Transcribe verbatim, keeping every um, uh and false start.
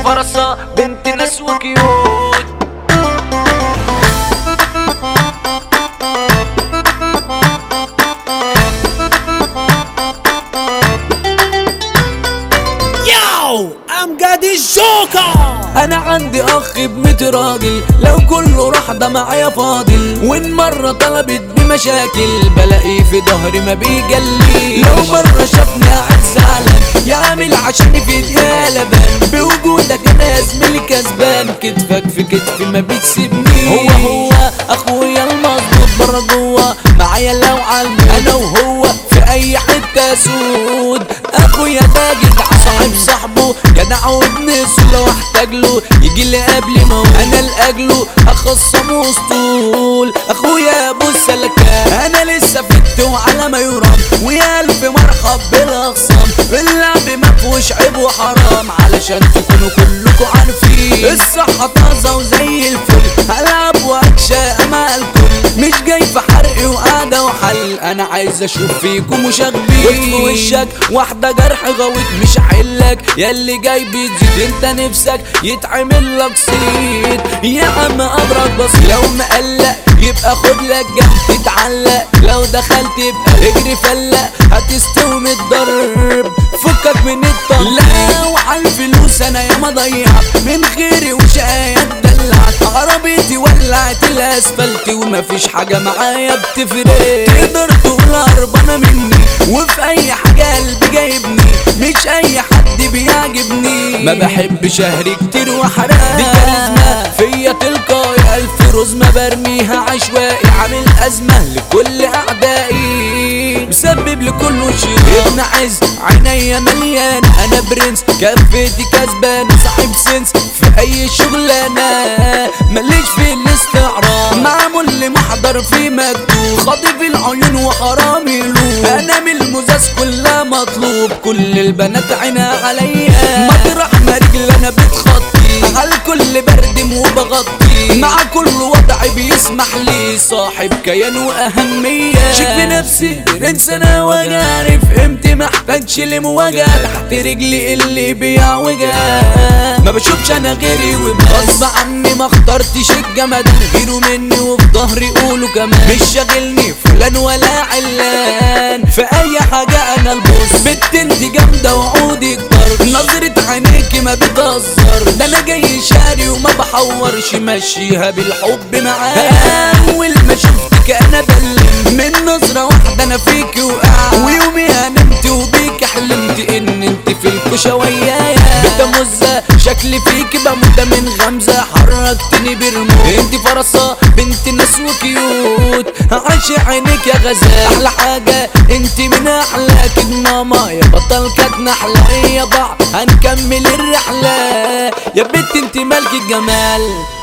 فرصة بنت ناس وكيوت. امجد الجوكر. انا عندي اخ بميت راجل، لو كله راح ده معايا فاضل، وان مرة طلبت بمشاكل بلاقيه في ظهري ما بيجلي. لو مرة شافني قاعد زعلان يعمل عشان في ايديا لبان، بوجودك انا يا زميلي كسبان، كتفك في كتفي ما بتسيبني. هو هو اخويا المظبوط برا جوا معايا لو علمي، انا وهو في اي حتة سود. اخويا ده جدع صاحب صاحبه جدع وبنسه، لو احتاج له يجي لي قبل ما انا لاجله اخصم وسطول. اخويا ابو السلكان انا لسه فت وعلى ما يرام، ويا الف مرحب بالاخصام. اللعب ما فيهوش عيب وحرام علشان تكونوا كلكوا عارفين، الصحة طازة وزي الفل، هلعب واكشى مع الكل، مش جاي في حرق وقعدة وحل، انا عايز اشوف فيكم مشاغبين. في وشك واحدة جرح غويت مش هحلك، ياللي جاي بتزيد انت نفسك يتعمل لك صيد. يا عم ابرك بس لو مقلق يبقى خد لك جنب تتعلق، لو دخلت يبقى اجري فلق هتستوي من الضرب، فكك من الطرب. لا وعلى الفلوس انا ياما ضيعت من خيري وشقايا اتدلعت، عربيتي ولعت الاسفلت ومفيش حاجه معايا بتفرق. تقدر تقول هربانه مني وفي اي حاجه قلبي جايبني، مش اي حد بيعجبني، ما بحبش اهري كتير وحرام. دي كاريزما فيا تلقائي، الف رزمه برميها عشوائي، عامل ازمه لكل اعدائي، مسبب لكل شيء. ابن عز عينيا مليان، انا برنس كفتي كسبان، صاحب سنس في اي شغلانه، ماليش في الاستعراض، معمول لي محضر في مكتوب، خاطف العيون وحرامي له، انا من المزاز كلها مطلوب، كل البنات عينها عليا، مطرح ما رجل انا بتخطي، على الكل بردم وبغطي، مع كل وضع بيسمح لي، صاحب كيان واهميه، شك بنفسي برنس انا وجارف قيمتي، محتاجش لمواجهه، تحت رجلي اللي بيعوجها، ما بشوفش انا غيري وغصب عني ما اخترتش الجمدان، غيره مني وفي ظهري قولوا كمان، مش شاغلني فلان ولا علان، في اي حاجه انا البوس، بنت انت جامده وعودي كتر، نظرة عينيكي ما بتهزر، ده انا جاي شاري وما بحورش، ماشيها بالحب معايا، اول ما شفتك انا بلم من نظرة واحدة انا فيكي وقع، ويوميها نمت وبيك حلمت ان انت في الكوشة ويايا، بتمزة شكلي فيكي بموت من غمزة، حركتني برموت، انت فرصة بنت ناس وكيوت، عايشة عينيك يا غزال، احلى حاجة انت من احلاك ماما، يا بطل كانت نحلة يا بعض هنكمل الرحلة، يا بنت انت ملك الجمال.